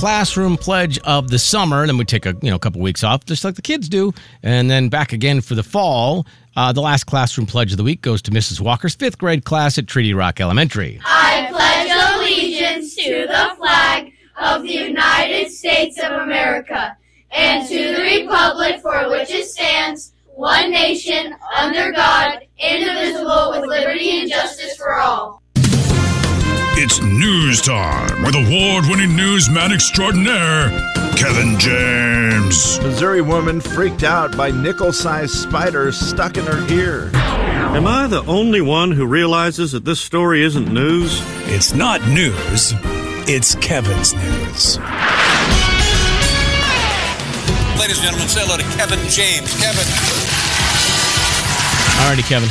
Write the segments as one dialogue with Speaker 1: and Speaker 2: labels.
Speaker 1: classroom pledge of the summer. Then we take a couple weeks off, just like the kids do, and then back again for the fall. The last classroom pledge of the week goes to Mrs. Walker's 5th grade class at Treaty Rock Elementary.
Speaker 2: I pledge allegiance to the flag of the United States of America and to the republic for which it stands, one nation, under God, indivisible, with liberty and justice for all.
Speaker 3: It's news time with award-winning newsman extraordinaire, Kevin James.
Speaker 4: Missouri woman freaked out by nickel-sized spiders stuck in her ear.
Speaker 5: Am I the only one who realizes that this story isn't news?
Speaker 3: It's not news. It's Kevin's news.
Speaker 6: Ladies and gentlemen, say hello to Kevin James. Kevin.
Speaker 1: Alrighty, Kevin.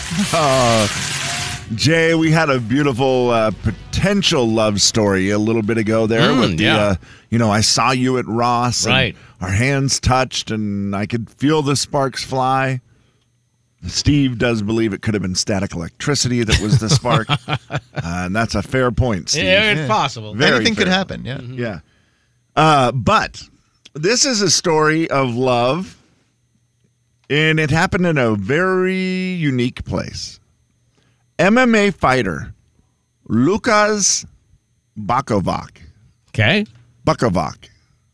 Speaker 4: Jay, we had a beautiful potential love story a little bit ago there with the, I saw you at Ross.
Speaker 1: Right.
Speaker 4: And our hands touched and I could feel the sparks fly. Steve does believe it could have been static electricity that was the spark. And that's a fair point, Steve.
Speaker 1: Yeah, it's possible.
Speaker 7: Anything could happen, yeah.
Speaker 4: Mm-hmm. Yeah. But this is a story of love, and it happened in a very unique place. MMA fighter Lukas Bakovac.
Speaker 1: Okay.
Speaker 4: Bakovac.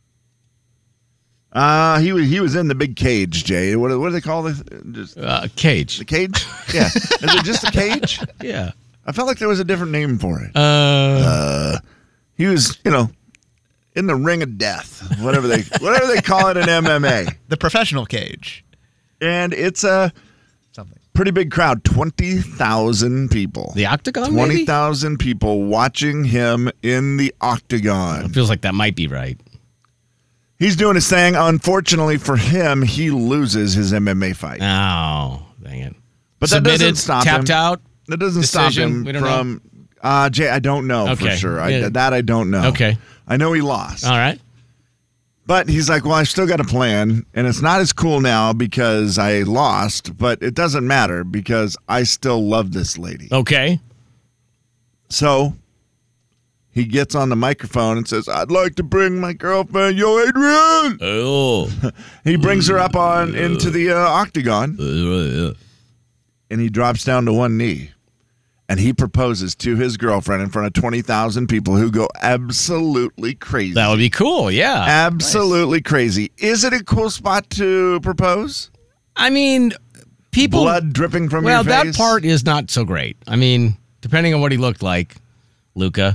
Speaker 4: He was in the big cage, Jay. What do they call this?
Speaker 1: Cage.
Speaker 4: The cage? Yeah. Is it just a cage?
Speaker 1: Yeah.
Speaker 4: I felt like there was a different name for it. He was, in the ring of death, whatever they call it in MMA.
Speaker 7: The professional cage.
Speaker 4: And it's a pretty big crowd, 20,000 people.
Speaker 1: The Octagon,
Speaker 4: 20,000 people watching him in the Octagon.
Speaker 1: It feels like that might be right.
Speaker 4: He's doing his thing. Unfortunately for him, he loses his MMA fight.
Speaker 1: Oh, dang it.
Speaker 4: But
Speaker 1: Submitted,
Speaker 4: that doesn't stop him.
Speaker 1: tapped out?
Speaker 4: That doesn't
Speaker 1: Decision?
Speaker 4: stop him
Speaker 1: We don't
Speaker 4: from... Jay, I don't know for sure.
Speaker 1: Yeah.
Speaker 4: I don't know.
Speaker 1: Okay.
Speaker 4: I know he lost.
Speaker 1: All right.
Speaker 4: But he's like, well, I've still got a plan, and it's not as cool now because I lost, but it doesn't matter because I still love this lady.
Speaker 1: Okay.
Speaker 4: So he gets on the microphone and says, I'd like to bring my girlfriend, Yo Adrian.
Speaker 1: Oh.
Speaker 4: He brings her up into the octagon, and he drops down to one knee. And he proposes to his girlfriend in front of 20,000 people who go absolutely crazy.
Speaker 1: That would be cool, yeah.
Speaker 4: Absolutely crazy. Is it a cool spot to propose?
Speaker 1: I mean, people...
Speaker 4: Blood dripping from your face?
Speaker 1: Well, that part is not so great. I mean, depending on what he looked like, Luca.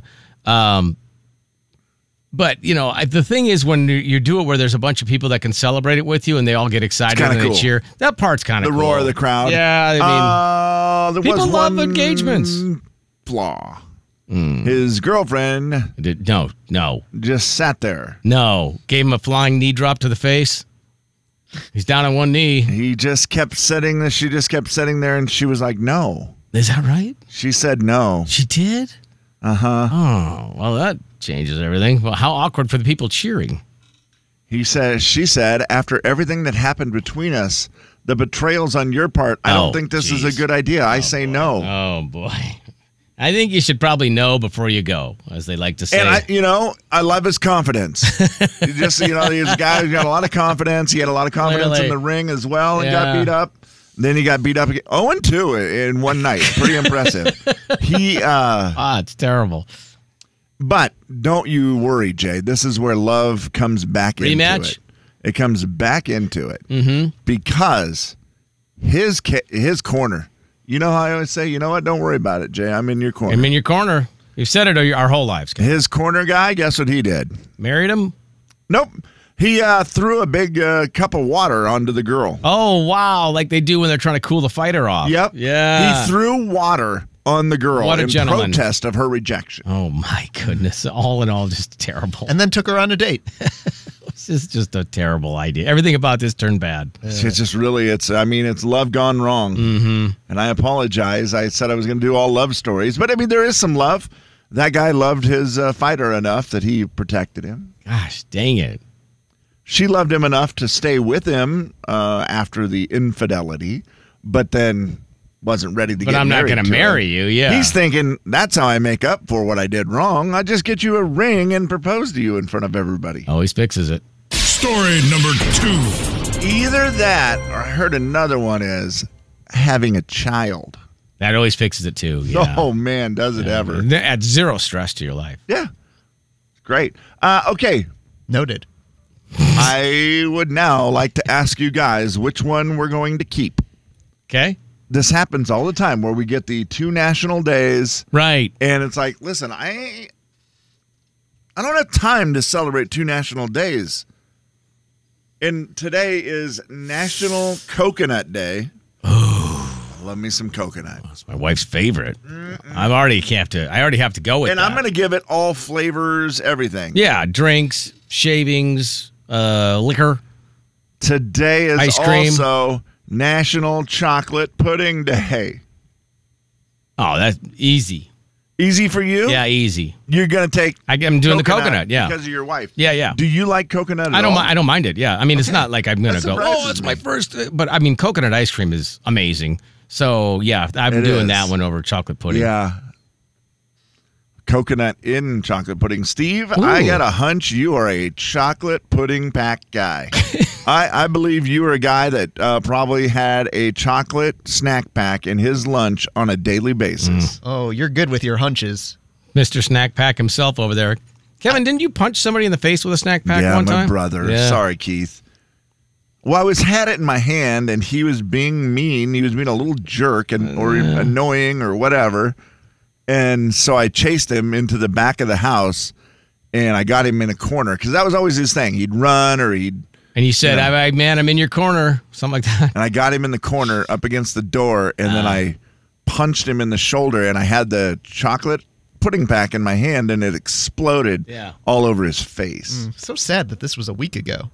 Speaker 1: But, the thing is when you do it where there's a bunch of people that can celebrate it with you and they all get excited and they cheer, that part's kind of cool.
Speaker 4: The roar of the crowd.
Speaker 1: Yeah, I mean, people love engagements.
Speaker 4: Flaw. His girlfriend
Speaker 1: No.
Speaker 4: just sat there.
Speaker 1: No. Gave him a flying knee drop to the face. He's down on one knee.
Speaker 4: She just kept sitting there and she was like, no.
Speaker 1: Is that right?
Speaker 4: She said no.
Speaker 1: She did?
Speaker 4: Uh-huh.
Speaker 1: Oh, well, that changes everything. Well, how awkward for the people cheering.
Speaker 4: She said, after everything that happened between us, the betrayals on your part, I don't think this is a good idea. I say no.
Speaker 1: Oh, boy. I think you should probably know before you go, as they like to say.
Speaker 4: And I love his confidence. He's a guy who's got a lot of confidence. He had a lot of confidence in the ring as well and got beat up. Then he got beat up again. 0-2 in one night. Pretty impressive.
Speaker 1: It's terrible.
Speaker 4: But don't you worry, Jay. This is where love comes back into it. It comes back into it because his corner. You know how I always say, you know what? Don't worry about it, Jay. I'm in your corner.
Speaker 1: I'm in your corner. You've said it our whole lives.
Speaker 4: His corner guy, guess what he did?
Speaker 1: Married him?
Speaker 4: Nope. He threw a big cup of water onto the girl.
Speaker 1: Oh, wow. Like they do when they're trying to cool the fighter off.
Speaker 4: Yep.
Speaker 1: Yeah.
Speaker 4: He threw water on the girl in protest of her rejection.
Speaker 1: Oh, my goodness. All in all, just terrible.
Speaker 7: And then took her on a date.
Speaker 1: This is just a terrible idea. Everything about this turned bad.
Speaker 4: It's just really, it's love gone wrong. Mm-hmm. And I apologize. I said I was going to do all love stories. But, there is some love. That guy loved his fighter enough that he protected him.
Speaker 1: Gosh, dang it.
Speaker 4: She loved him enough to stay with him after the infidelity, but then wasn't ready to
Speaker 1: But
Speaker 4: get
Speaker 1: I'm not
Speaker 4: married
Speaker 1: going to
Speaker 4: to her.
Speaker 1: marry you, yeah.
Speaker 4: He's thinking, that's how I make up for what I did wrong. I just get you a ring and propose to you in front of everybody.
Speaker 1: Always fixes it.
Speaker 3: Story number 2.
Speaker 4: Either that, or I heard another one is having a child.
Speaker 1: That always fixes it too. Yeah.
Speaker 4: Oh, man, does it ever.
Speaker 1: Adds zero stress to your life.
Speaker 4: Yeah. Great. Okay.
Speaker 7: Noted.
Speaker 4: I would now like to ask you guys which one we're going to keep.
Speaker 1: Okay.
Speaker 4: This happens all the time where we get the 2 national days.
Speaker 1: Right.
Speaker 4: And it's like, listen, I don't have time to celebrate 2 national days. And today is National Coconut Day. Love me some coconut.
Speaker 1: It's my wife's favorite. I already have to go with
Speaker 4: And
Speaker 1: that.
Speaker 4: I'm going to give it all flavors, everything.
Speaker 1: Yeah, drinks, shavings, liquor.
Speaker 4: Today is
Speaker 1: Ice cream.
Speaker 4: also National Chocolate Pudding Day.
Speaker 1: Oh, that's easy.
Speaker 4: Easy for you?
Speaker 1: Yeah, easy.
Speaker 4: You're going to take
Speaker 1: I'm doing the coconut, yeah.
Speaker 4: because of your wife.
Speaker 1: Yeah.
Speaker 4: Do you like coconut at
Speaker 1: I
Speaker 4: all?
Speaker 1: don't mind it. Yeah, I mean, it's not like I'm gonna
Speaker 4: That
Speaker 1: go.
Speaker 4: surprises
Speaker 1: Oh, it's
Speaker 4: me.
Speaker 1: my first. But I mean, coconut ice cream is amazing. So yeah, I'm
Speaker 4: It
Speaker 1: doing
Speaker 4: is.
Speaker 1: that one over chocolate pudding.
Speaker 4: Yeah. Coconut in chocolate pudding. Steve, I
Speaker 1: Ooh.
Speaker 4: got a hunch you are a chocolate pudding pack guy. I believe you are a guy that probably had a chocolate snack pack in his lunch on a daily basis.
Speaker 7: Oh, you're good with your hunches.
Speaker 1: Mr. Snack Pack himself over there. Kevin, didn't you punch somebody in the face with a snack pack
Speaker 4: Yeah,
Speaker 1: one
Speaker 4: my
Speaker 1: time?
Speaker 4: brother.
Speaker 1: Yeah.
Speaker 4: Sorry, Keith. Well, had it in my hand, and he was being mean. He was being a little jerk or annoying or whatever. And so I chased him into the back of the house, and I got him in a corner because that was always his thing. He'd run or he'd.
Speaker 1: And you said,
Speaker 4: Yeah.
Speaker 1: "Man, I'm in your corner," something like that.
Speaker 4: And I got him in the corner up against the door, and then I punched him in the shoulder, and I had the chocolate pudding pack in my hand, and it exploded all over his face.
Speaker 7: So sad that this was a week ago.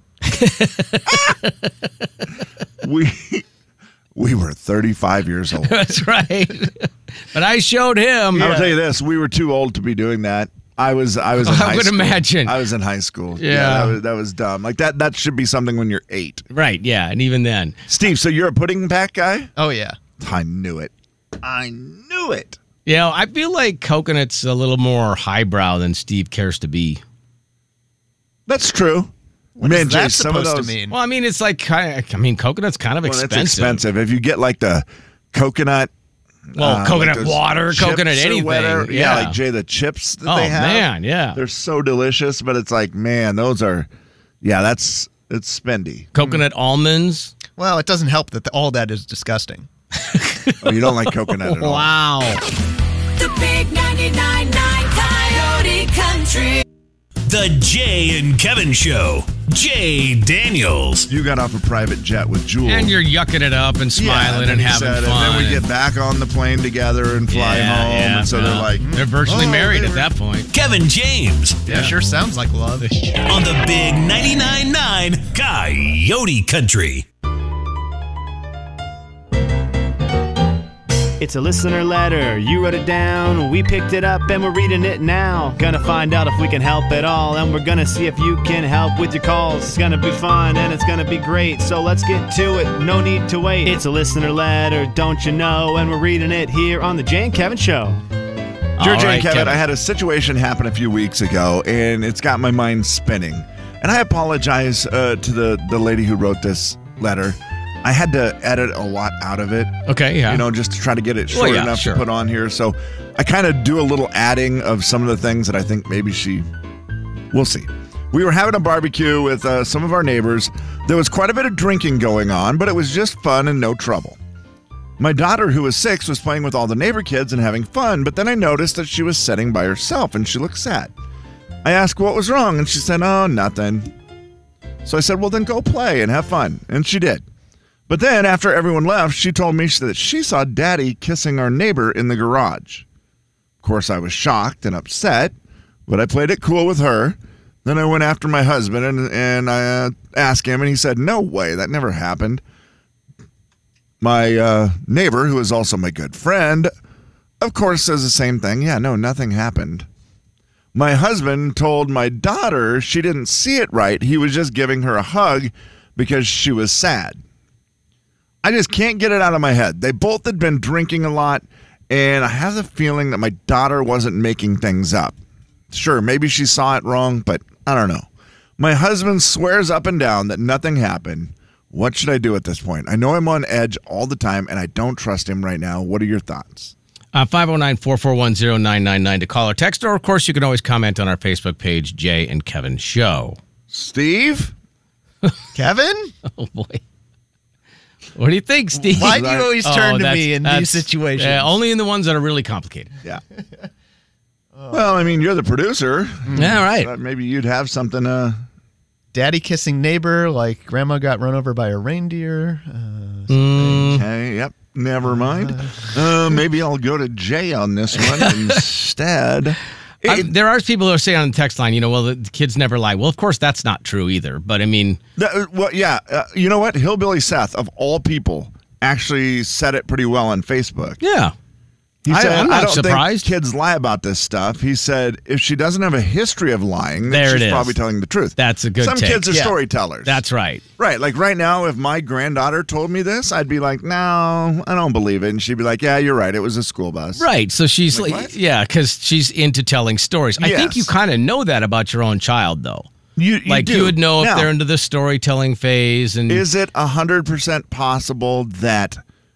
Speaker 4: We were 35 years old.
Speaker 1: That's right. But I showed him.
Speaker 4: I'll tell you this: we were too old to be doing that. I was in high
Speaker 1: would
Speaker 4: school.
Speaker 1: imagine.
Speaker 4: I was in high school.
Speaker 1: Yeah.
Speaker 4: that was dumb. Like that should be something when you're 8.
Speaker 1: Right. Yeah. And even then,
Speaker 4: Steve, so you're a pudding pack guy?
Speaker 7: Oh, yeah.
Speaker 4: I knew it. I knew it.
Speaker 1: I feel like coconut's a little more highbrow than Steve cares to be.
Speaker 4: That's true.
Speaker 7: What
Speaker 4: Man,
Speaker 7: is that
Speaker 4: Jay, some of
Speaker 7: supposed
Speaker 4: those,
Speaker 7: to mean?
Speaker 1: Well, I mean, it's like coconut's kind of
Speaker 4: Well,
Speaker 1: expensive.
Speaker 4: it's expensive. If you get like the coconut.
Speaker 1: Well, coconut
Speaker 4: like those
Speaker 1: water,
Speaker 4: chips
Speaker 1: coconut
Speaker 4: or
Speaker 1: anything.
Speaker 4: whatever.
Speaker 1: Yeah.
Speaker 4: Like Jay, the chips that
Speaker 1: Oh,
Speaker 4: they have.
Speaker 1: man, yeah.
Speaker 4: They're so delicious, but it's like, man, those are, it's spendy.
Speaker 1: Coconut almonds.
Speaker 7: Well, it doesn't help that all that is disgusting.
Speaker 4: Oh, you don't like coconut at all.
Speaker 1: Wow.
Speaker 8: The big 99.9 Coyote Country.
Speaker 3: The Jay and Kevin Show. Jay Daniels.
Speaker 4: You got off a private jet with Jewel.
Speaker 1: And you're yucking it up and smiling
Speaker 4: then
Speaker 1: and
Speaker 4: he
Speaker 1: having
Speaker 4: said,
Speaker 1: fun.
Speaker 4: And then we get back on the plane together and fly home. And so they're like,
Speaker 1: they're virtually
Speaker 4: oh,
Speaker 1: married
Speaker 4: they
Speaker 1: at
Speaker 4: were-
Speaker 1: that point.
Speaker 3: Kevin James.
Speaker 7: Yeah, sure sounds like love.
Speaker 3: On the big 99.9 Coyote Country.
Speaker 9: It's a listener letter. You wrote it down. We picked it up and we're reading it now. Gonna find out if we can help at all. And we're gonna see if you can help with your calls. It's gonna be fun and it's gonna be great. So let's get to it. No need to wait. It's a listener letter, don't you know? And we're reading it here on the Jay and Kevin Show.
Speaker 4: Dear
Speaker 1: All
Speaker 4: Jay
Speaker 1: right,
Speaker 4: and Kevin, I had a situation happen a few weeks ago, and it's got my mind spinning. And I apologize to the lady who wrote this letter. I had to edit a lot out of it.
Speaker 1: Okay, yeah.
Speaker 4: Just to try to get it short
Speaker 1: Well, yeah,
Speaker 4: enough
Speaker 1: sure.
Speaker 4: to put on here. So I kind of do a little adding of some of the things that I think maybe we'll see. We were having a barbecue with some of our neighbors. There was quite a bit of drinking going on, but it was just fun and no trouble. My daughter, who was 6, was playing with all the neighbor kids and having fun, but then I noticed that she was sitting by herself and she looked sad. I asked what was wrong, and she said, oh, nothing. So I said, well, then go play and have fun. And she did. But then, after everyone left, she told me that she saw Daddy kissing our neighbor in the garage. Of course, I was shocked and upset, but I played it cool with her. Then I went after my husband and I asked him, and he said, no way, that never happened. My neighbor, who is also my good friend, of course says the same thing. Yeah, no, nothing happened. My husband told my daughter she didn't see it right. He was just giving her a hug because she was sad. I just can't get it out of my head. They both had been drinking a lot, and I have the feeling that my daughter wasn't making things up. Sure, maybe she saw it wrong, but I don't know. My husband swears up and down that nothing happened. What should I do at this point? I know I'm on edge all the time, and I don't trust him right now. What are your thoughts?
Speaker 1: 509-441-0999 to call or text, or of course you can always comment on our Facebook page, Jay and Kevin Show.
Speaker 4: Steve?
Speaker 7: Kevin?
Speaker 1: Oh, boy. What do you think, Steve?
Speaker 7: Why do you always turn to me in these situations?
Speaker 1: Only in the ones that are really complicated.
Speaker 4: Yeah. Well, I mean, you're the producer.
Speaker 1: Yeah, right.
Speaker 4: But maybe you'd have something.
Speaker 7: Daddy kissing neighbor, like grandma got run over by a reindeer.
Speaker 4: Okay, yep. Never mind. Maybe I'll go to Jay on this one instead.
Speaker 1: There are people who are saying on the text line, well, the kids never lie. Well, of course, that's not true either. But I mean,
Speaker 4: you know what? Hillbilly Seth, of all people, actually said it pretty well on Facebook.
Speaker 1: Yeah.
Speaker 4: He said,
Speaker 1: I'm not
Speaker 4: I don't
Speaker 1: surprised.
Speaker 4: think kids lie about this stuff. He said, if she doesn't have a history of lying, then she's probably telling the truth.
Speaker 1: That's a good
Speaker 4: Some
Speaker 1: take.
Speaker 4: kids are storytellers.
Speaker 1: That's right.
Speaker 4: Right. Like right now, if my granddaughter told me this, I'd be like, no, I don't believe it. And she'd be like, yeah, you're right. It was a school bus.
Speaker 1: Right. So she's
Speaker 4: what?
Speaker 1: Yeah, because she's into telling stories. I think you kind of know that about your own child, though.
Speaker 4: You do.
Speaker 1: You would know
Speaker 4: now,
Speaker 1: if they're into the storytelling phase. And
Speaker 4: is it 100% possible that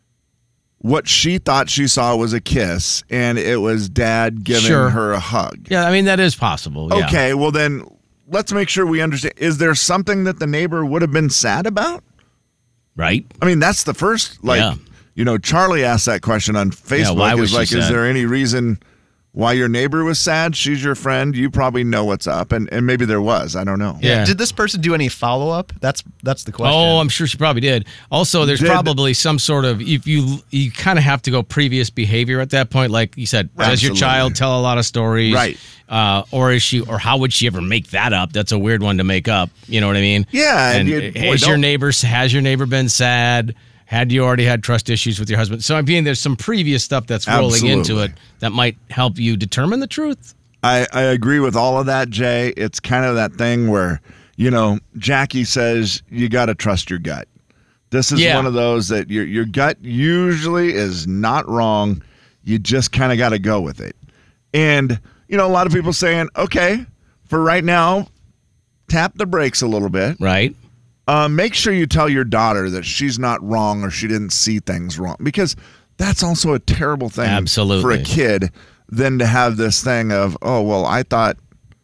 Speaker 4: what she thought she saw was a kiss and it was Dad giving her a hug?
Speaker 1: Yeah, I mean, that is possible. Yeah.
Speaker 4: Okay, well then, let's make sure we understand. Is there something that the neighbor would have been sad about?
Speaker 1: Right.
Speaker 4: I mean, that's the first, Charlie asked that question on Facebook.
Speaker 1: Why was she sad?
Speaker 4: Is there any reason why your neighbor was sad? She's your friend. You probably know what's up. And maybe there was. I don't know.
Speaker 1: Yeah.
Speaker 7: Did this person do any follow-up? That's the question.
Speaker 1: Oh, I'm sure she probably did. Also, there's probably some sort of, if you kind of have to go previous behavior at that point. Like you said, does your child tell a lot of stories?
Speaker 4: Right.
Speaker 1: Or how would she ever make that up? That's a weird one to make up. You know what I mean?
Speaker 4: Yeah.
Speaker 1: And has your neighbor been sad? Had you already had trust issues with your husband? So I'm being there's some previous stuff that's rolling into it that might help you determine the truth.
Speaker 4: I agree with all of that, Jay. It's kind of that thing where, Jackie says you got to trust your gut. This is one of those that your gut usually is not wrong. You just kind of got to go with it. And, a lot of people saying, okay, for right now, tap the brakes a little bit.
Speaker 1: Right.
Speaker 4: Make sure you tell your daughter that she's not wrong or she didn't see things wrong, because that's also a terrible thing for a kid than to have this thing of, oh, well, I thought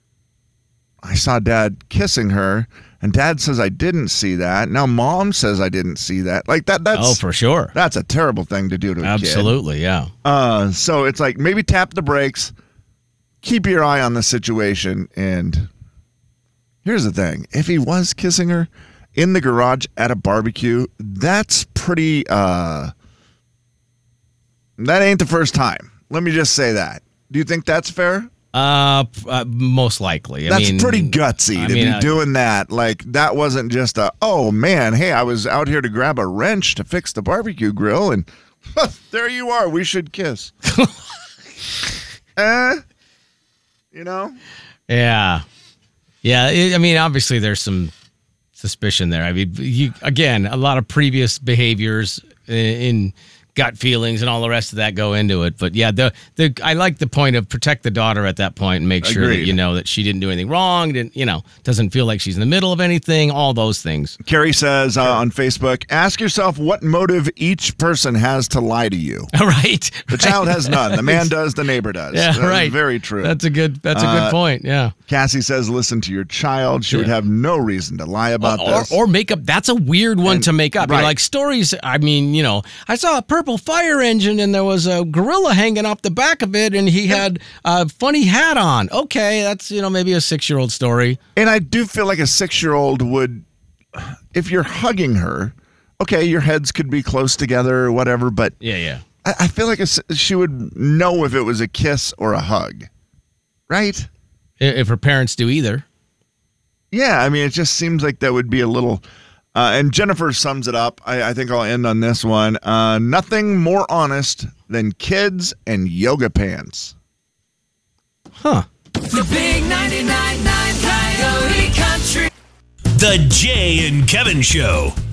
Speaker 4: I saw Dad kissing her and Dad says I didn't see that. Now Mom says I didn't see that. Like that's
Speaker 1: oh, for sure.
Speaker 4: That's a terrible thing to do to a kid.
Speaker 1: Absolutely, yeah.
Speaker 4: So it's like maybe tap the brakes, keep your eye on the situation, and here's the thing. If he was kissing her in the garage at a barbecue, that's pretty, that ain't the first time. Let me just say that. Do you think that's fair?
Speaker 1: Most likely.
Speaker 4: That's pretty gutsy to be doing that. Like, that wasn't just oh man, hey, I was out here to grab a wrench to fix the barbecue grill and there you are, we should kiss. Yeah.
Speaker 1: Yeah. Obviously there's some suspicion there. I mean, again, a lot of previous behaviors in gut feelings and all the rest of that go into it. But yeah, I like the point of protect the daughter at that point and make sure that you know that she didn't do anything wrong, doesn't feel like she's in the middle of anything, all those things.
Speaker 4: Carrie says on Facebook, ask yourself what motive each person has to lie to you.
Speaker 1: Right.
Speaker 4: The child has none. The man does, the neighbor does.
Speaker 1: Yeah, right.
Speaker 4: Very true.
Speaker 1: That's a good point, yeah.
Speaker 4: Cassie says listen to your child. She would have no reason to lie about this.
Speaker 1: Or make up. That's a weird one to make up. Right. Like stories, I saw a purple fire engine and there was a gorilla hanging off the back of it and he had a funny hat on. Okay, that's, maybe a 6-year-old story.
Speaker 4: And I do feel like a 6-year-old would, if you're hugging her, okay, your heads could be close together or whatever, but
Speaker 1: yeah.
Speaker 4: I feel like she would know if it was a kiss or a hug, right?
Speaker 1: If her parents do either.
Speaker 4: Yeah, it just seems like that would be a little... and Jennifer sums it up. I think I'll end on this one. Nothing more honest than kids and yoga pants.
Speaker 1: Huh.
Speaker 8: The big 99.9 Coyote Country.
Speaker 3: The Jay and Kevin Show.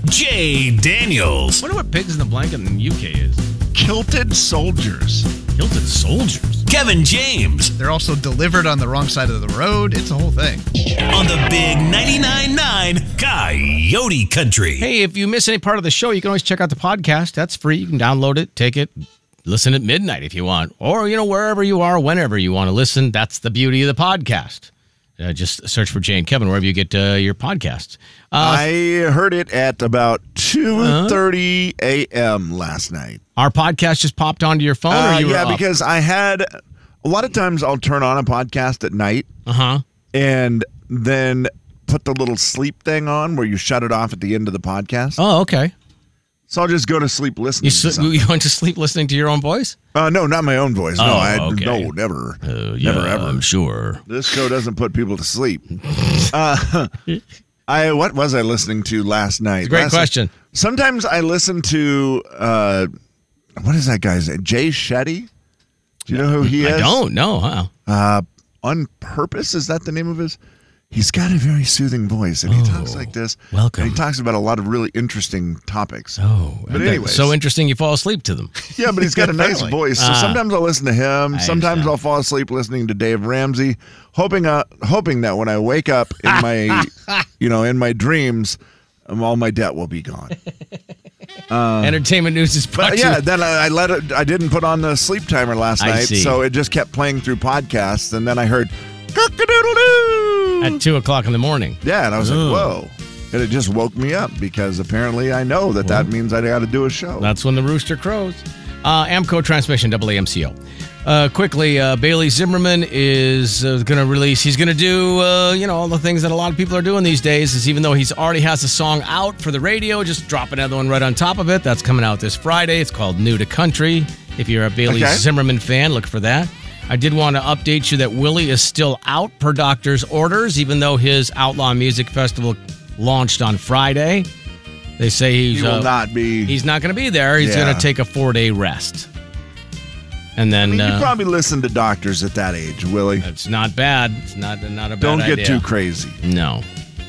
Speaker 3: Jay Daniels.
Speaker 1: I wonder what pigs in the blanket in the UK is.
Speaker 4: Kilted soldiers.
Speaker 1: Kilted soldiers.
Speaker 3: Kevin James.
Speaker 7: They're also delivered on the wrong side of the road. It's a whole thing.
Speaker 3: On the big 99.9 Coyote Country.
Speaker 1: Hey, if you miss any part of the show, you can always check out the podcast. That's free. You can download it, take it, listen at midnight if you want. Or, wherever you are, whenever you want to listen. That's the beauty of the podcast. Just search for Jay and Kevin wherever you get your podcasts.
Speaker 4: I heard it at about 2:30 a.m. last night.
Speaker 1: Our podcast just popped onto your phone? Or you were up?
Speaker 4: Because I had a lot of times I'll turn on a podcast at night and then put the little sleep thing on where you shut it off at the end of the podcast.
Speaker 1: Oh, okay.
Speaker 4: So I'll just go to sleep listening.
Speaker 1: You went to sleep listening to your own voice?
Speaker 4: No, not my own voice.
Speaker 1: Okay.
Speaker 4: No, never.
Speaker 1: Never ever. I'm sure.
Speaker 4: This show doesn't put people to sleep. What was I listening to last night?
Speaker 1: It's a great question.
Speaker 4: Sometimes I listen to what is that guy's name? Jay Shetty? Do you know who he is?
Speaker 1: I don't know. Huh?
Speaker 4: On Purpose, is that the name of his? He's got a very soothing voice, and he talks like this.
Speaker 1: Welcome.
Speaker 4: And he talks about a lot of really interesting topics. But anyways,
Speaker 1: so interesting you fall asleep to them.
Speaker 4: Yeah, but he's got a nice voice. So sometimes I'll listen to him. Sometimes I'll fall asleep listening to Dave Ramsey, hoping that when I wake up in my, in my dreams, all my debt will be gone.
Speaker 1: Entertainment news is brought to you.
Speaker 4: Then I didn't put on the sleep timer last night, so it just kept playing through podcasts, and then I heard cock-a-doodle-doo
Speaker 1: at 2:00 in the morning.
Speaker 4: Yeah, and I was like, whoa. And it just woke me up because apparently I know that means I got to do a show.
Speaker 1: That's when the rooster crows. Amco Transmission, AAMCO. Quickly, Bailey Zimmerman is going to release. He's going to do, all the things that a lot of people are doing these days. Is even though he's already has a song out for the radio, just drop another one right on top of it. That's coming out this Friday. It's called New to Country. If you're a Bailey Zimmerman fan, look for that. I did want to update you that Willie is still out per doctor's orders, even though his Outlaw Music Festival launched on Friday. They say he will
Speaker 4: not be.
Speaker 1: He's not going to be there. He's going to take a 4-day rest. And then
Speaker 4: you probably listen to doctors at that age, Willie.
Speaker 1: It's not bad. It's not a bad idea.
Speaker 4: Don't get too crazy.
Speaker 1: No.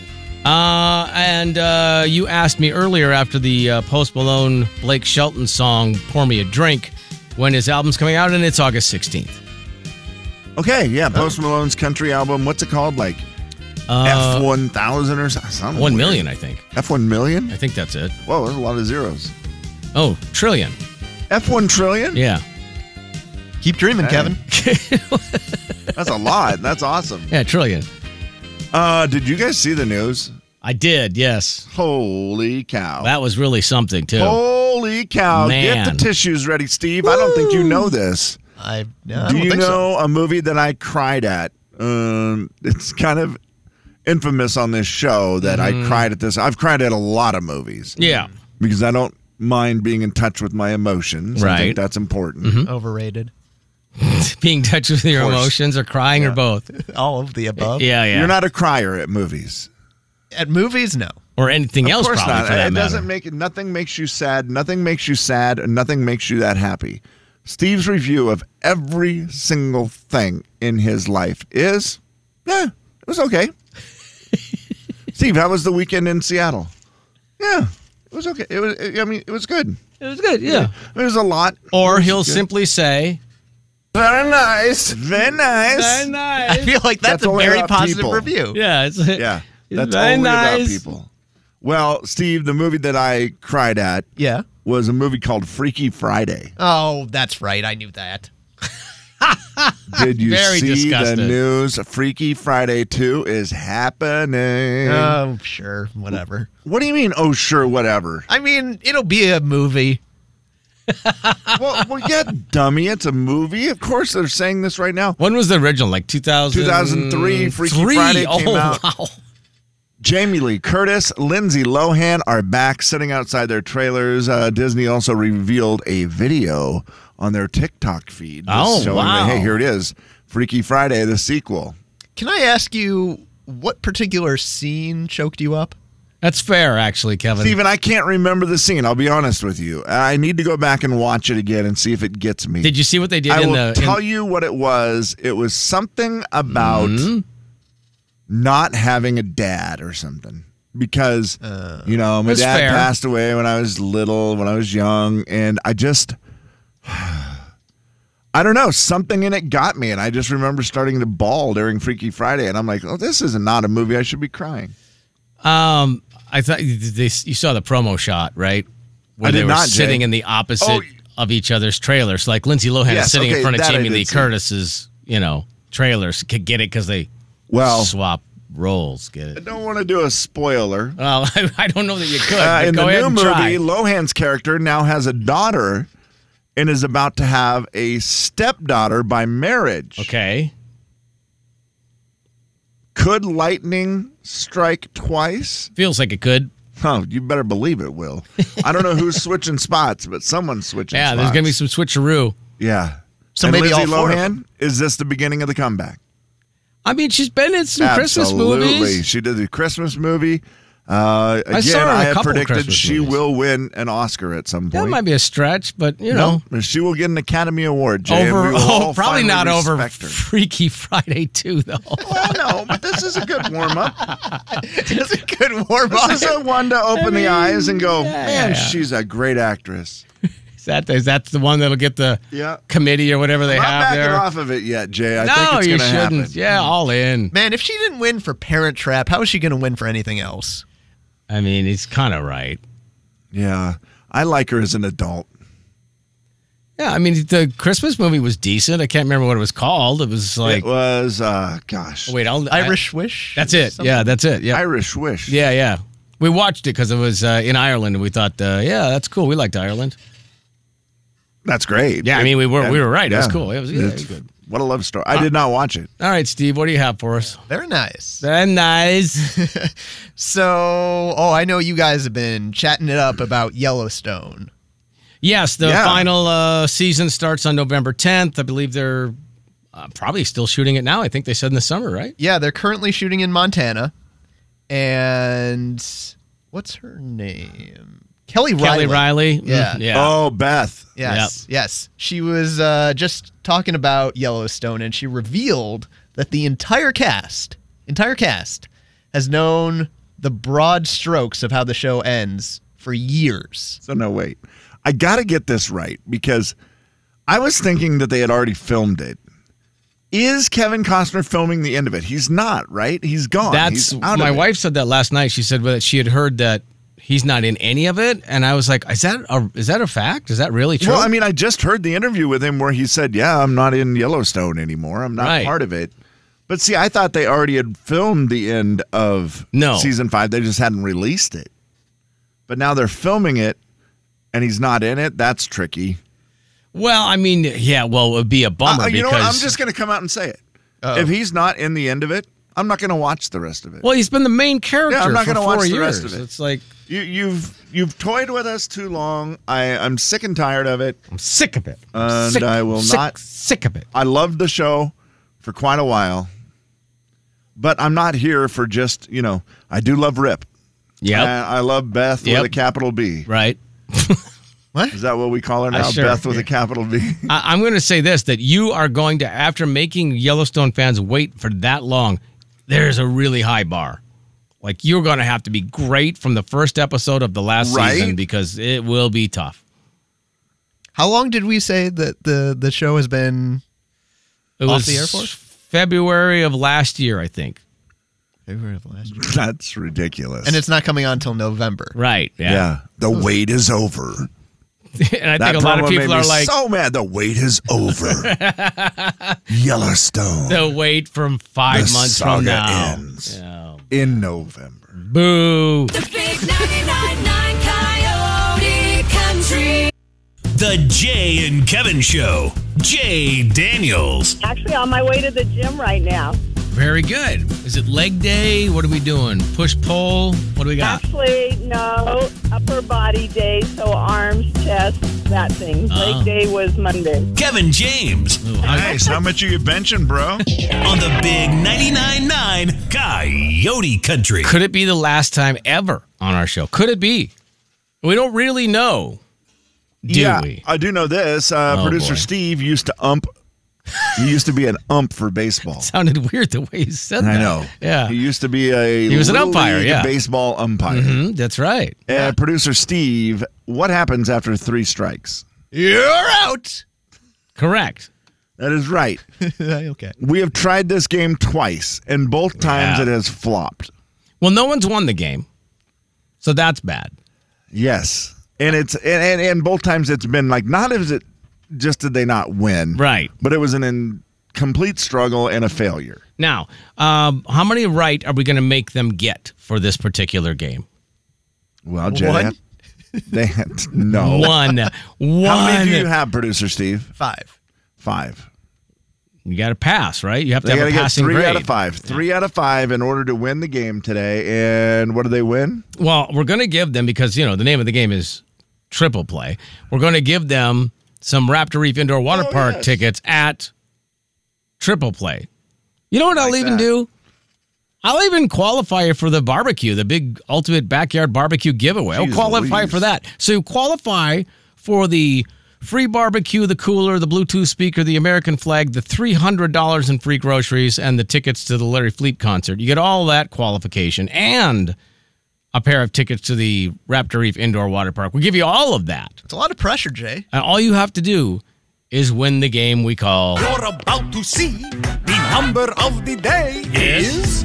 Speaker 1: And you asked me earlier after the Post Malone Blake Shelton song "Pour Me a Drink" when his album's coming out, and it's August 16th.
Speaker 4: Okay, yeah, Post Malone's country album. What's it called? Like F1000 or something?
Speaker 1: 1 million, I think.
Speaker 4: F1 million?
Speaker 1: I think that's it.
Speaker 4: Whoa, there's a lot of zeros.
Speaker 1: Oh, trillion.
Speaker 4: F1 trillion?
Speaker 1: Yeah.
Speaker 7: Keep dreaming, Kevin.
Speaker 4: That's a lot. That's awesome.
Speaker 1: Yeah, trillion.
Speaker 4: Did you guys see the news?
Speaker 1: I did, yes.
Speaker 4: Holy cow.
Speaker 1: That was really something, too.
Speaker 4: Holy cow.
Speaker 1: Man.
Speaker 4: Get the tissues ready, Steve. I don't think you know this.
Speaker 7: Do you know
Speaker 4: a movie that I cried at? It's kind of infamous on this show that I cried at this. I've cried at a lot of movies.
Speaker 1: Yeah.
Speaker 4: Because I don't mind being in touch with my emotions.
Speaker 1: Right.
Speaker 4: I think that's important.
Speaker 7: Overrated.
Speaker 1: Being in touch with your emotions or crying or both?
Speaker 7: All of the above.
Speaker 1: Yeah.
Speaker 4: You're not a crier at movies.
Speaker 7: At movies, no.
Speaker 1: Or anything else,
Speaker 4: of course
Speaker 1: probably,
Speaker 4: not.
Speaker 1: for that
Speaker 4: It
Speaker 1: matter.
Speaker 4: doesn't make nothing makes you sad. Nothing makes you sad, and nothing makes you that happy. Steve's review of every single thing in his life is, it was okay. Steve, how was the weekend in Seattle? Yeah, it was okay. It was good.
Speaker 1: It was good, yeah.
Speaker 4: It was a lot.
Speaker 1: Or he'll simply say,
Speaker 4: very nice. Very nice.
Speaker 1: very nice.
Speaker 7: I feel like that's a
Speaker 4: only
Speaker 7: very
Speaker 4: about
Speaker 7: positive
Speaker 4: people.
Speaker 7: review.
Speaker 1: Yeah,
Speaker 4: That's
Speaker 1: very
Speaker 4: only
Speaker 1: nice.
Speaker 4: about people. Well, Steve, the movie that I cried at was a movie called Freaky Friday.
Speaker 7: Oh, that's right. I knew that.
Speaker 4: Did you
Speaker 1: Very
Speaker 4: see
Speaker 1: disgusted.
Speaker 4: the news? Freaky Friday 2 is happening.
Speaker 7: Oh, sure. Whatever.
Speaker 4: What do you mean, oh, sure, whatever?
Speaker 7: I mean, it'll be a movie.
Speaker 4: well, yeah, dummy. It's a movie. Of course, they're saying this right now.
Speaker 1: When was the original? Like
Speaker 4: 2003, Freaky Friday came out.
Speaker 1: Wow.
Speaker 4: Jamie Lee Curtis, Lindsay Lohan are back sitting outside their trailers. Disney also revealed a video on their TikTok feed. Showing
Speaker 1: wow.
Speaker 4: Hey, here it is. Freaky Friday, the sequel.
Speaker 7: Can I ask you what particular scene choked you up?
Speaker 1: That's fair, actually, Kevin.
Speaker 4: Steven, I can't remember the scene. I'll be honest with you. I need to go back and watch it again and see if it gets me.
Speaker 1: Did you see what they did
Speaker 4: I
Speaker 1: in
Speaker 4: will tell you what it was. It was something about not having a dad or something. because, my
Speaker 1: That's
Speaker 4: dad
Speaker 1: fair.
Speaker 4: passed away when I was little, when I was young, and I just, I don't know, something in it got me, and I just remember starting to bawl during Freaky Friday, and I'm like, oh, this is not a movie I should be crying.
Speaker 1: I thought you saw the promo shot, right? Where
Speaker 4: I did
Speaker 1: they were
Speaker 4: not,
Speaker 1: sitting
Speaker 4: Jay.
Speaker 1: in the opposite of each other's trailers. Like Lindsay Lohan
Speaker 4: Yes,
Speaker 1: is sitting in
Speaker 4: okay,
Speaker 1: front of
Speaker 4: that I
Speaker 1: Jamie
Speaker 4: did
Speaker 1: Lee
Speaker 4: see.
Speaker 1: Curtis's, trailers. Could get it because they swap roles. Get
Speaker 4: I
Speaker 1: it?
Speaker 4: don't want to do a spoiler.
Speaker 1: Well, I don't know that you could. But
Speaker 4: In
Speaker 1: go
Speaker 4: the
Speaker 1: ahead
Speaker 4: new
Speaker 1: and
Speaker 4: movie,
Speaker 1: try.
Speaker 4: Lohan's character now has a daughter and is about to have a stepdaughter by marriage.
Speaker 1: Okay.
Speaker 4: Could lightning strike twice?
Speaker 1: Feels like it could.
Speaker 4: Oh, you better believe it will. I don't know who's switching spots, but someone's switching spots.
Speaker 1: Yeah, there's going to be some switcheroo.
Speaker 4: Yeah.
Speaker 7: So
Speaker 4: And
Speaker 7: maybe
Speaker 4: Lindsay
Speaker 7: all four of
Speaker 4: Lohan, is this the beginning of the comeback?
Speaker 1: I mean, she's been in some Christmas
Speaker 4: Absolutely.
Speaker 1: movies.
Speaker 4: She did the Christmas movie. Again,
Speaker 1: saw her in a
Speaker 4: I had
Speaker 1: couple
Speaker 4: predicted
Speaker 1: Christmas
Speaker 4: she
Speaker 1: movies.
Speaker 4: will win an Oscar at some
Speaker 1: That
Speaker 4: point.
Speaker 1: might be a stretch, but, you know.
Speaker 4: No, she will get an Academy Award, Jay, and we
Speaker 1: Over,
Speaker 4: will all
Speaker 1: probably
Speaker 4: finally
Speaker 1: not over
Speaker 4: respect her.
Speaker 1: Freaky Friday 2, though.
Speaker 4: Well, no, but this is a good warm-up.
Speaker 7: It's a good warm up.
Speaker 4: This is a one to open the eyes and go, man,
Speaker 1: yeah.
Speaker 4: she's a great actress.
Speaker 1: Is that the one that'll get the committee or whatever they
Speaker 4: I'm not
Speaker 1: have
Speaker 4: backing
Speaker 1: there?
Speaker 4: off of it yet, Jay. I
Speaker 1: No,
Speaker 4: think it's
Speaker 1: you
Speaker 4: going to
Speaker 1: shouldn't.
Speaker 4: happen.
Speaker 1: Yeah, all in.
Speaker 7: Man, if she didn't win for Parent Trap, how is she going to win for anything else?
Speaker 1: I mean, he's kind of right.
Speaker 4: Yeah, I like her as an adult.
Speaker 1: Yeah, I mean, the Christmas movie was decent. I can't remember what it was called. It was like,
Speaker 4: It was, gosh,
Speaker 1: wait,
Speaker 7: Irish Wish?
Speaker 1: That's it.
Speaker 7: Something?
Speaker 1: Yeah, that's it. Yeah,
Speaker 4: Irish Wish.
Speaker 1: yeah. We watched it because it was in Ireland, and we thought, yeah, that's cool. We liked Ireland.
Speaker 4: That's great.
Speaker 1: Yeah, I mean, we were right. It was
Speaker 4: Yeah.
Speaker 1: cool. It was good.
Speaker 4: What a love story. I did not watch it.
Speaker 1: All right, Steve, what do you have for us?
Speaker 7: Very nice.
Speaker 1: Very nice.
Speaker 7: So, I know you guys have been chatting it up about Yellowstone.
Speaker 1: Yes, the
Speaker 4: Yeah.
Speaker 1: final season starts on November 10th. I believe they're probably still shooting it now. I think they said in the summer, right?
Speaker 7: Yeah, they're currently shooting in Montana. And what's her name? Kelly Riley.
Speaker 1: Yeah.
Speaker 7: Yeah.
Speaker 1: Yeah.
Speaker 4: Oh, Beth.
Speaker 7: Yes. She was just talking about Yellowstone, and she revealed that the entire cast has known the broad strokes of how the show ends for years.
Speaker 4: So, no, wait. I got to get this right because I was thinking that they had already filmed it. Is Kevin Costner filming the end of it? He's not, right? He's gone.
Speaker 1: That's
Speaker 4: He's out
Speaker 1: my
Speaker 4: of it.
Speaker 1: wife said that last night. She said that she had heard that he's not in any of it, and I was like, is that a fact? Is that really true?
Speaker 4: Well, I mean, I just heard the interview with him where he said, yeah, I'm not in Yellowstone anymore. I'm not
Speaker 1: Right.
Speaker 4: part of it. But see, I thought they already had filmed the end of season 5. They just hadn't released it. But now they're filming it, and he's not in it. That's tricky.
Speaker 1: Well, I mean, yeah. Well, it would be a bummer
Speaker 4: You know
Speaker 1: because
Speaker 4: what? I'm just going to come out and say it. If he's not in the end of it, I'm not going to watch the rest of it.
Speaker 1: well, he's been the main character.
Speaker 4: Yeah, I'm not
Speaker 1: for
Speaker 4: gonna
Speaker 1: 4
Speaker 4: watch the
Speaker 1: years.
Speaker 4: rest of it.
Speaker 1: It's like
Speaker 4: You've toyed with us too long. I'm sick and tired of it.
Speaker 1: I'm sick of it.
Speaker 4: And I will not.
Speaker 1: Sick of it.
Speaker 4: I loved the show for quite a while, but I'm not here for just, I do love Rip.
Speaker 1: Yeah.
Speaker 4: I love Beth with a capital B.
Speaker 1: Right.
Speaker 7: What?
Speaker 4: Is that what we call her now?
Speaker 1: Sure.
Speaker 4: Beth with a capital B.
Speaker 1: I'm going to say this, that you are going to, after making Yellowstone fans wait for that long, there's a really high bar. Like, you're going to have to be great from the first episode of the last season because it will be tough.
Speaker 7: How long did we say that the show has been off the air for?
Speaker 1: February of last year, I think.
Speaker 7: February of last year.
Speaker 4: That's ridiculous.
Speaker 7: And it's not coming on until November.
Speaker 1: Right.
Speaker 4: Yeah. The wait is over.
Speaker 1: And I think a lot of
Speaker 4: promo
Speaker 1: people
Speaker 4: made
Speaker 1: are
Speaker 4: me
Speaker 1: like,
Speaker 4: so mad. The wait is over. Yellowstone.
Speaker 1: they'll wait from 5
Speaker 4: The
Speaker 1: months
Speaker 4: saga
Speaker 1: from now.
Speaker 4: ends.
Speaker 1: Yeah.
Speaker 4: In November.
Speaker 1: Boo.
Speaker 8: The big 99.9 Coyote Country.
Speaker 3: The Jay and Kevin Show. Jay Daniels.
Speaker 10: Actually, on my way to the gym right now.
Speaker 1: Very good. Is it leg day? What are we doing? Push, pull? What do we got?
Speaker 10: Actually, no, upper body day, so arms, chest, that thing. Leg day was Monday.
Speaker 3: Kevin James.
Speaker 4: Nice. How much are you benching, bro?
Speaker 3: On the big 99.9 Coyote Country.
Speaker 1: Could it be the last time ever on our show? Could it be? We don't really know. Do we?
Speaker 4: I do know this. Producer
Speaker 1: boy.
Speaker 4: Steve used to ump He used to be an ump for baseball.
Speaker 1: Sounded weird the way he said that.
Speaker 4: I know.
Speaker 1: Yeah.
Speaker 4: He used to be
Speaker 1: He was an umpire, yeah.
Speaker 4: baseball umpire.
Speaker 1: Mm-hmm, that's right.
Speaker 4: Producer Steve, what happens after 3 strikes?
Speaker 7: You're out.
Speaker 1: Correct.
Speaker 4: That is right.
Speaker 7: Okay.
Speaker 4: We have tried this game twice, and both times it has flopped.
Speaker 1: Well, no one's won the game, so that's bad.
Speaker 4: Yes. And it's and both times it's been like, not as it just did they not win.
Speaker 1: Right.
Speaker 4: But it was an incomplete struggle and a failure.
Speaker 1: Now, how many right are we going to make them get for this particular game?
Speaker 4: Well, Jay,
Speaker 7: One?
Speaker 4: they had no.
Speaker 1: One.
Speaker 4: How many do you have, Producer Steve? 5.
Speaker 1: You got to pass, right? You have to
Speaker 4: They
Speaker 1: have
Speaker 4: got
Speaker 1: a
Speaker 4: to get
Speaker 1: passing
Speaker 4: 3
Speaker 1: grade.
Speaker 4: out of 5. 3 out of 5 in order to win the game today. And what do they win?
Speaker 1: Well, we're going to give them, because, the name of the game is Triple Play. We're going to give them some Raptor Reef Indoor Water Park tickets at Triple Play. You know what I'll even do? I'll even qualify you for the barbecue, the big ultimate backyard barbecue giveaway. I'll qualify for that. So you qualify for the free barbecue, the cooler, the Bluetooth speaker, the American flag, the $300 in free groceries, and the tickets to the Larry Fleet concert. You get all that qualification and a pair of tickets to the Raptor Reef Indoor Water Park. We'll give you all of that.
Speaker 7: It's a lot of pressure, Jay.
Speaker 1: And all you have to do is win the game we call...
Speaker 11: You're about to see the number of the day is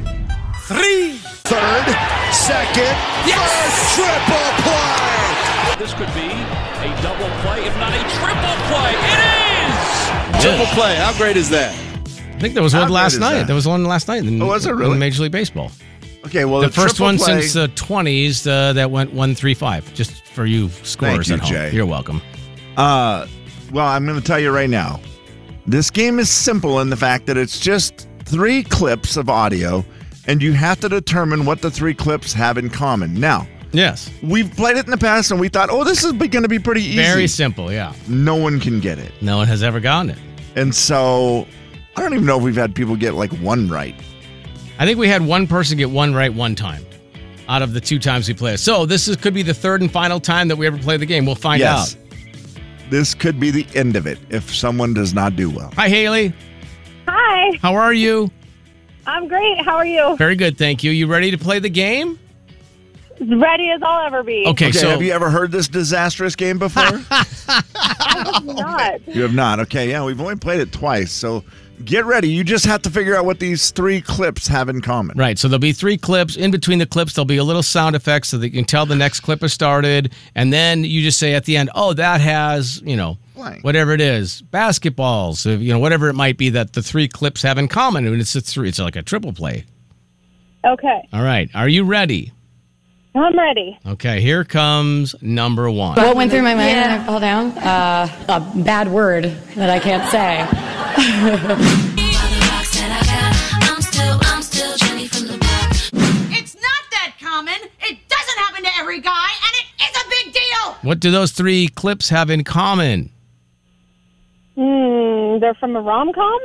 Speaker 11: 3.
Speaker 12: Third, second, first, triple play.
Speaker 13: This could be a double play, if not a triple play. It is!
Speaker 12: Triple play. How great is that?
Speaker 1: I think there was one last night. There was one last night in,
Speaker 4: was there really?
Speaker 1: in Major League Baseball.
Speaker 4: Okay, well,
Speaker 1: the first
Speaker 4: triple
Speaker 1: one
Speaker 4: play,
Speaker 1: since the 20s that went 1-3-5. Just for you scorers
Speaker 4: Thank you,
Speaker 1: at home.
Speaker 4: Jay.
Speaker 1: You're welcome.
Speaker 4: Well, I'm going to tell you right now. This game is simple in the fact that it's just 3 clips of audio, and you have to determine what the 3 clips have in common. Now,
Speaker 1: yes,
Speaker 4: we've played it in the past, and we thought, this is going to be pretty easy.
Speaker 1: Very simple, yeah.
Speaker 4: No one can get it.
Speaker 1: No one has ever gotten it.
Speaker 4: And so, I don't even know if we've had people get like 1 right.
Speaker 1: I think we had one person get 1 right 1 time out of the 2 times we played. So this could be the 3rd and final time that we ever play the game. We'll find out.
Speaker 4: This could be the end of it if someone does not do well.
Speaker 1: Hi, Haley.
Speaker 10: Hi.
Speaker 1: How are you?
Speaker 10: I'm great. How are you?
Speaker 1: Very good, thank you. You ready to play the game?
Speaker 10: As ready as I'll ever be.
Speaker 1: Okay, so
Speaker 4: have you ever heard this disastrous game before?
Speaker 10: I have not.
Speaker 4: You have not. Okay, yeah, we've only played it twice, so get ready. You just have to figure out what these 3 clips have in common.
Speaker 1: Right, so there'll be 3 clips. In between the clips, there'll be a little sound effect so that you can tell the next clip has started. And then you just say at the end, that has, whatever it is, basketballs, whatever it might be that the 3 clips have in common. And it's like a triple play.
Speaker 10: Okay.
Speaker 1: All right, are you ready?
Speaker 10: I'm ready.
Speaker 1: Okay, here comes number 1.
Speaker 14: What went through my mind when I fell down? A bad word that I can't say.
Speaker 15: It's not that common. It doesn't happen to every guy, and it is a big deal.
Speaker 1: What do those 3 clips have in common?
Speaker 10: They're from a rom-com?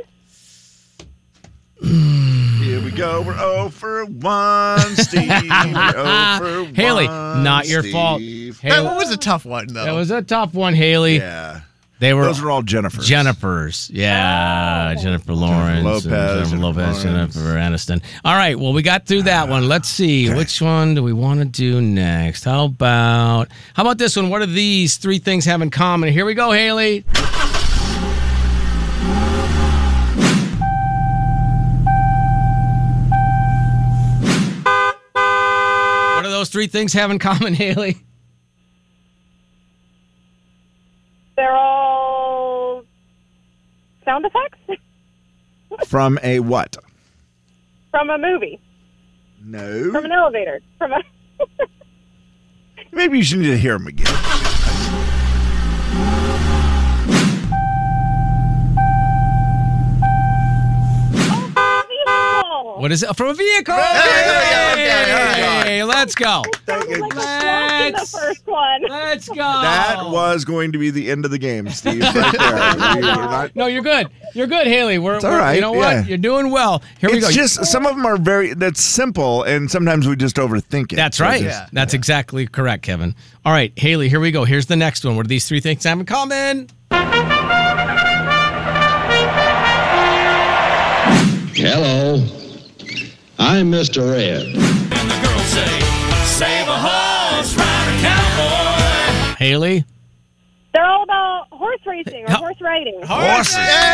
Speaker 4: Here we go. We're 0 for 1, Steve. 0 for 1,
Speaker 1: Haley, not your fault.
Speaker 7: That
Speaker 1: Haley,
Speaker 7: one was a tough one, though.
Speaker 1: that was a tough one, Haley.
Speaker 4: Yeah.
Speaker 1: Those
Speaker 4: were all Jennifers.
Speaker 1: Jennifers. Yeah. Jennifer Lawrence.
Speaker 4: Jennifer Lopez.
Speaker 1: Jennifer Aniston. All right. Well, we got through that one. Let's see. Okay. Which one do we want to do next? How about this one? What do these 3 things have in common? Here we go, Haley. What do those 3 things have in common, Haley?
Speaker 10: They're all sound effects?
Speaker 4: From a what?
Speaker 10: From a movie.
Speaker 4: No.
Speaker 10: From an elevator. From a...
Speaker 4: Maybe you should need to hear them again.
Speaker 1: What is it? From a vehicle. Hey, let's go.
Speaker 10: The first one.
Speaker 1: Let's go.
Speaker 4: That was going to be the end of the game, Steve. Right there.
Speaker 1: No, you're good. You're good, Haley.
Speaker 4: It's all right.
Speaker 1: You know what?
Speaker 4: Yeah.
Speaker 1: You're doing well. Here we go.
Speaker 4: It's just some of them are that's simple, and sometimes we just overthink it.
Speaker 1: That's right. That's exactly correct, Kevin. All right, Haley, here we go. Here's the next one. What do these 3 things have in common?
Speaker 12: Hello. I'm Mr. Ed.
Speaker 13: And the girls say, save a horse, ride a cowboy.
Speaker 1: Haley?
Speaker 10: They're all about horse racing or horse riding.
Speaker 1: Horses.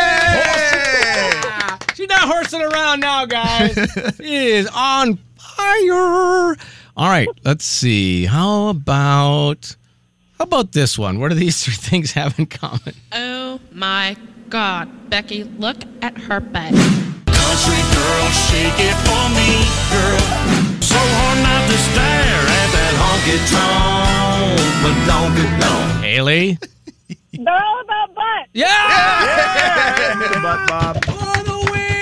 Speaker 1: She's not horsing around now, guys. She is on fire. All right, let's see. How about this one? What do these three things have in common?
Speaker 16: Oh my God, Becky, look at her butt.
Speaker 13: Country girl, shake it for me, girl. So hard not to stare at that honky-tonk, but don't get down.
Speaker 1: Haley?
Speaker 10: They're all about butt.
Speaker 1: Yeah!
Speaker 4: Butt Bob.
Speaker 1: For the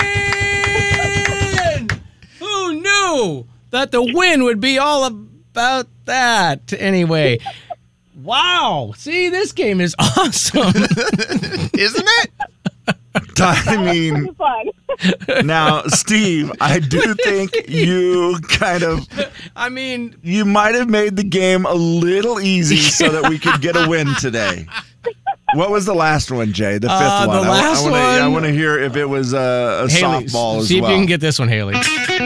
Speaker 1: win! Who knew that the win would be all about that? Anyway, wow. See, this game is awesome.
Speaker 7: Isn't it?
Speaker 4: I mean, now, Steve, I do think you you might have made the game a little easy so that we could get a win today. What was the last one, Jay? The fifth one.
Speaker 1: The last one.
Speaker 4: I want to hear if it was a
Speaker 1: Haley,
Speaker 4: softball as
Speaker 1: see
Speaker 4: well.
Speaker 1: if you can get this one, Haley.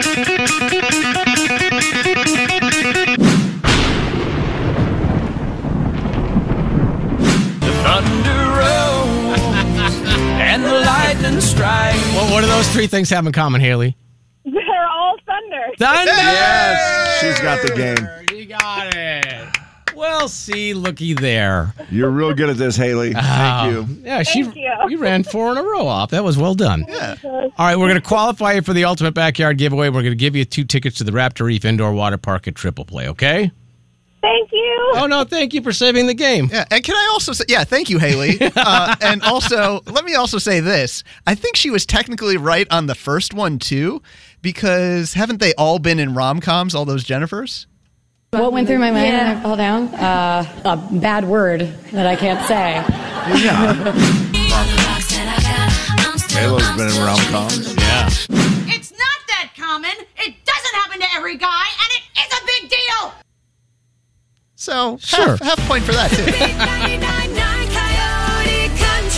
Speaker 13: The thunder rolls and the lightning strikes.
Speaker 1: Well, what do those three things have in common, Haley?
Speaker 10: They're all thunder.
Speaker 1: Thunder!
Speaker 4: Yes, she's got the game.
Speaker 1: You got it. Well, see, looky there.
Speaker 4: You're real good at this, Haley. Thank you.
Speaker 1: Yeah,
Speaker 10: Thank you.
Speaker 1: you ran 4 in a row off. That was well done.
Speaker 7: Yeah.
Speaker 1: All right, we're going to qualify you for the Ultimate Backyard giveaway. We're going to give you 2 tickets to the Raptor Reef Indoor Water Park at Triple Play, okay?
Speaker 10: Thank you.
Speaker 1: Oh, no, thank you for saving the game.
Speaker 7: Yeah, and can I also say, thank you, Haley. And also, let me also say this. I think she was technically right on the first one, too, because haven't they all been in rom-coms, all those Jennifers?
Speaker 14: What went through my mind when I fell down? A bad word that I can't say.
Speaker 4: Yeah. Halo's been in rom-coms.
Speaker 1: Yeah.
Speaker 15: It's not that common. It doesn't happen to every guy, and it is a big deal.
Speaker 7: So,
Speaker 1: Sure.
Speaker 7: half point for that, too.